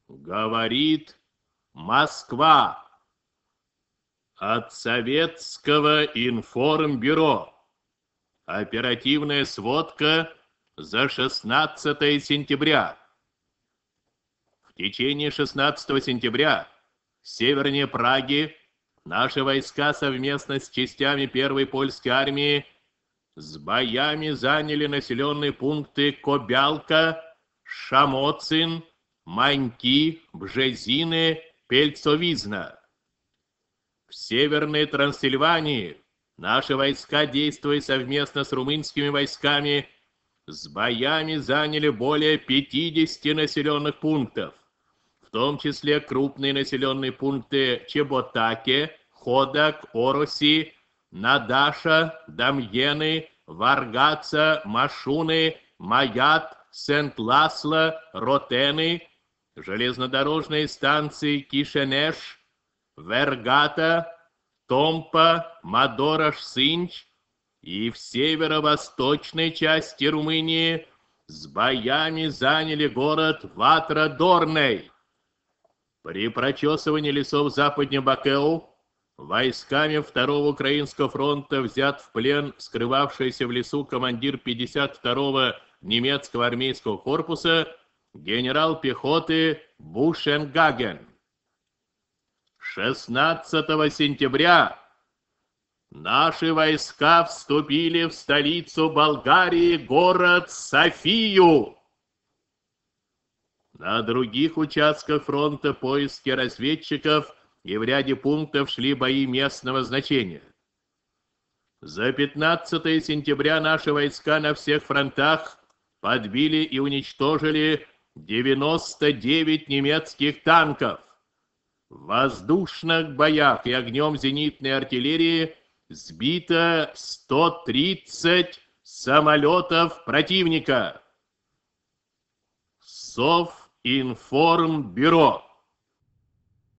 Говорит Москва. От Советского информбюро. Оперативная сводка за 16 сентября. В течение 16 сентября севернее Праги наши войска совместно с частями Первой польской армии с боями заняли населенные пункты Кобялка, Шамоцин, Маньки, Бжезины, Пельцовизна. В Северной Трансильвании наши войска, действуя совместно с румынскими войсками, с боями заняли более 50 населенных пунктов, в том числе крупные населенные пункты Чеботаке, Ходак, Ороси, Надаша, Дамьены, Варгаца, Машуны, Маят, Сент-Ласло, Ротены, железнодорожные станции Кишенеш, Вергата, Томпа, Мадораш-Синч и в северо-восточной части Румынии с боями заняли город Ватра-Дорней. При прочесывании лесов западнее Бакеу войсками Второго Украинского фронта взят в плен скрывавшийся в лесу командир 52-го немецкого армейского корпуса генерал пехоты Бушенгаген. 16 сентября наши войска вступили в столицу Болгарии, город Софию. На других участках фронта поиски разведчиков и в ряде пунктов шли бои местного значения. За 15 сентября наши войска на всех фронтах подбили и уничтожили 99 немецких танков. В воздушных боях и огнем зенитной артиллерии сбито 130 самолетов противника. Совинформбюро.